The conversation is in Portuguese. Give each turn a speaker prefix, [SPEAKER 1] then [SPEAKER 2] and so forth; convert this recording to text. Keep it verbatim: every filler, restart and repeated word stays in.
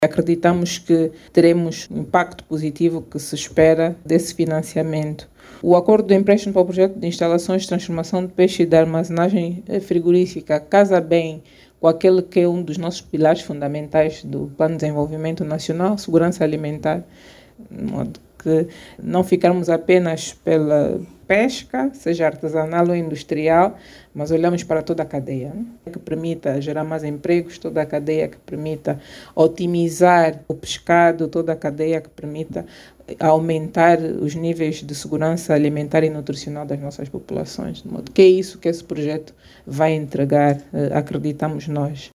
[SPEAKER 1] Acreditamos que teremos um impacto positivo que se espera desse financiamento. O acordo de empréstimo para o projeto de instalações de transformação de peixe e de armazenagem frigorífica casa bem com aquele que é um dos nossos pilares fundamentais do Plano de Desenvolvimento Nacional, segurança alimentar, de modo que não ficarmos apenas pela pesca, seja artesanal ou industrial, mas olhamos para toda a cadeia, né? Que permita gerar mais empregos, toda a cadeia que permita otimizar o pescado, toda a cadeia que permita aumentar os níveis de segurança alimentar e nutricional das nossas populações. De modo que é isso que esse projeto vai entregar, acreditamos nós.